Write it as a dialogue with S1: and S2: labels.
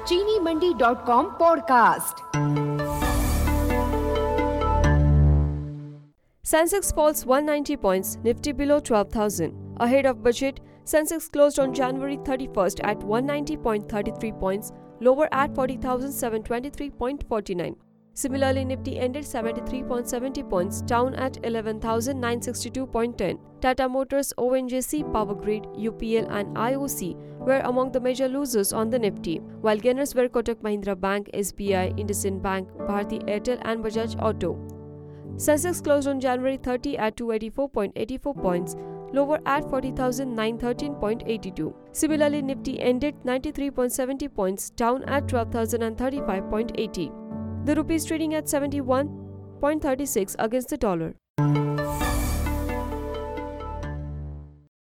S1: चीनीमंडी.com podcast.
S2: Sensex falls 190 points, Nifty below 12,000. Ahead of budget, Sensex closed on January 31st at 190.33 points, lower at 40,723.49. Similarly, Nifty ended 73.70 points, down at 11,962.10. Tata Motors, ONGC, Power Grid, UPL and IOC were among the major losers on the Nifty, while gainers were Kotak Mahindra Bank, SBI, IndusInd Bank, Bharti Airtel and Bajaj Auto. Sensex closed on January 30 at 284.84 points, lower at 40,913.82. Similarly, Nifty ended 93.70 points, down at 12,035.80. The rupee is trading at 71.36 against the dollar.